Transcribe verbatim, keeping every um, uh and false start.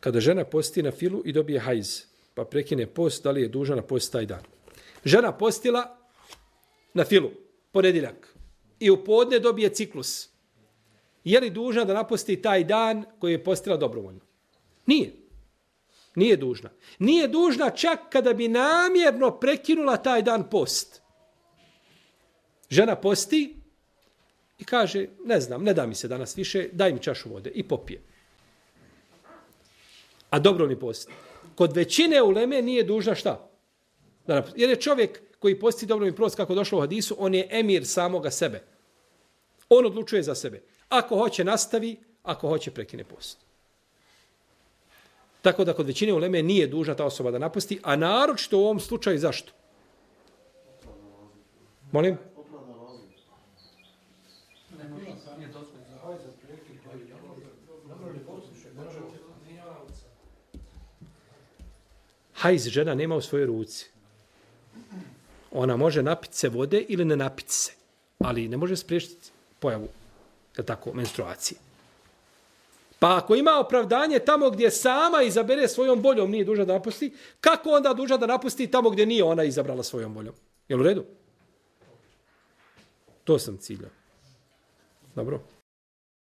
Kada žena posti na filu i dobije hajz, pa prekine post, da li je dužna na post taj dan? Žena postila na filu, ponedjeljak, i u podne dobije ciklus. Je li dužna da naposti taj dan koji je postila dobrovoljno? Nije. Nije dužna. Nije dužna čak kada bi namjerno prekinula taj dan post. Žena posti i kaže, ne znam, ne da mi se danas više, daj mi čašu vode i popije. A dobro mi posti. Kod većine uleme nije dužna šta? Jer je čovjek koji posti dobro mi post, kako došlo u hadisu, on je emir samoga sebe. On odlučuje za sebe. Ako hoće nastavi, ako hoće prekine post. Tako da kod većine uleme nije dužna ta osoba da napusti, a naročito u ovom slučaju zašto? Molim? Hajz žena nema u svojoj ruci. Ona može napiti se vode ili ne napiti se, ali ne može spriječiti pojavu, je tako, menstruacije. Pa ako ima opravdanje tamo gdje sama izabere svojom voljom, nije dužna da napusti, kako onda dužna da napusti tamo gdje nije ona izabrala svojom voljom? Jel u redu? To sam ciljao. Dobro.